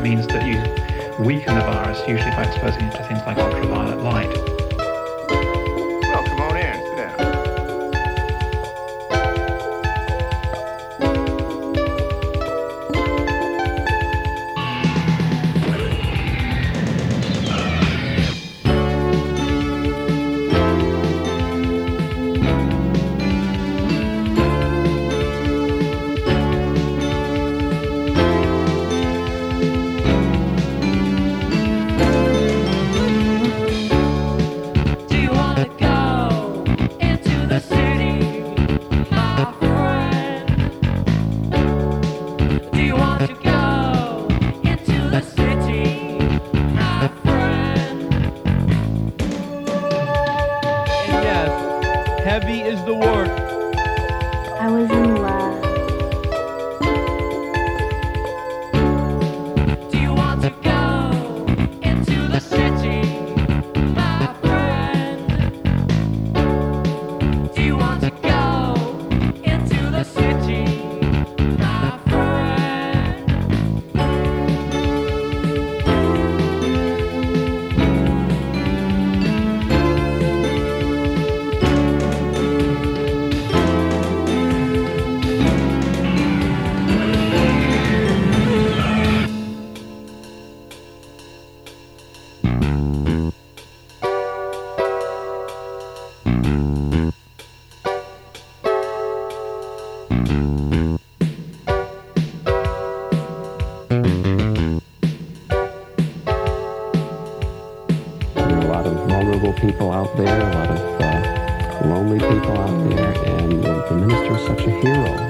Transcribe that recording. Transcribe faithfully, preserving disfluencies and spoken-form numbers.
means that you weaken the virus, usually by exposing it to things like ultraviolet light. Well, come on in. Sit down. Heavy is the word. I was in love. Do you want to go into the city, my friend? Do you want to go into the city, my friend? Vulnerable people out there, a lot of uh, lonely people out there, and uh, the minister is such a hero.